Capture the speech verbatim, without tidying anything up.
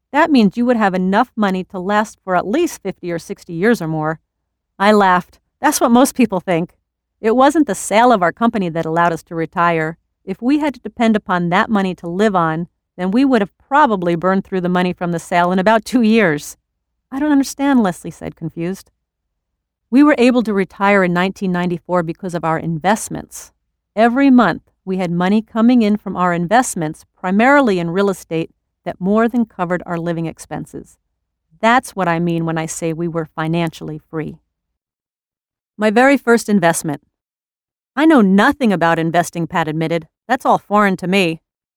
That means you would have enough money to last for at least fifty or sixty years or more. I laughed. That's what most people think. It wasn't the sale of our company that allowed us to retire. If we had to depend upon that money to live on, then we would have probably burned through the money from the sale in about two years. I don't understand, Leslie said, confused. We were able to retire in nineteen ninety-four because of our investments. Every month, we had money coming in from our investments, primarily in real estate, that more than covered our living expenses. That's what I mean when I say we were financially free. My very first investment. I know nothing about investing, Pat admitted. That's all foreign to me.